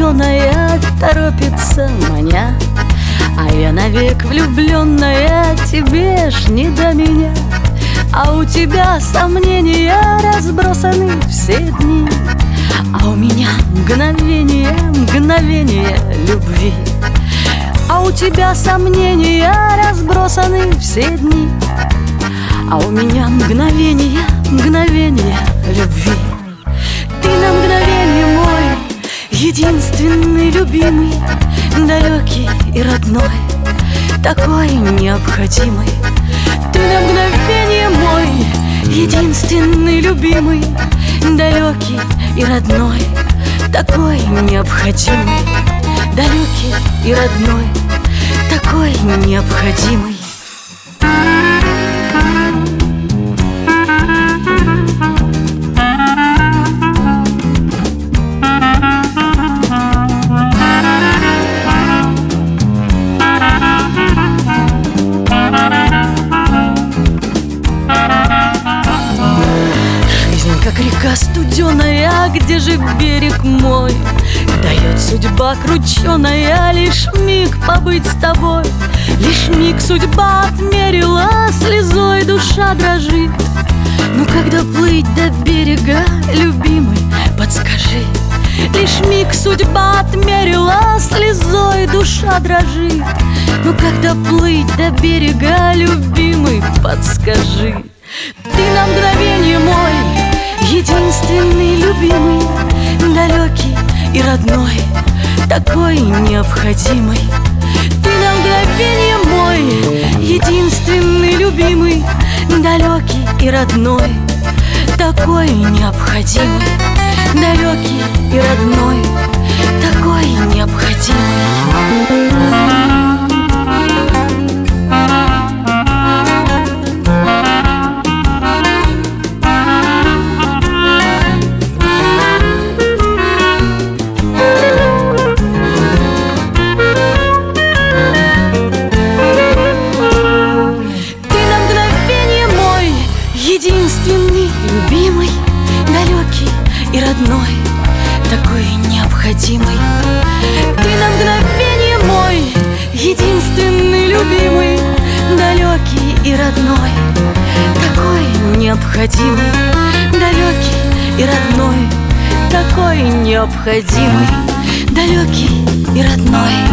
студеная торопится маня, а я навек влюбленная, тебе ж не до меня. А у тебя сомнения разбросаны все дни, а у меня мгновение, мгновение любви. А у тебя сомнения разбросаны все дни, а у меня мгновение, мгновение любви. Ты на мгновение мой единственный любимый, далекий и родной, такой необходимый. Ты на мгновение мой единственный любимый, далекий и родной, такой необходимый. Далекий и родной, такой необходимый. Как река студеная, где же берег мой? Дает судьба крученая лишь миг побыть с тобой. Лишь миг судьба отмерила, слезой душа дрожит. Ну когда плыть до берега, любимый, подскажи. Лишь миг судьба отмерила, слезой душа дрожит. Ну когда плыть до берега, любимый, подскажи. Ты на мгновение мой единственный любимый, далекий и родной, такой необходимый. Ты на мгновение мой единственный любимый, далекий и родной, такой необходимый. Далекий и родной, такой необходимый. Единственный, любимый, далекий и родной, такой необходимый. Ты на мгновение мой единственный, любимый, далекий и родной, такой необходимый. Далекий и родной, такой необходимый. Далекий и родной.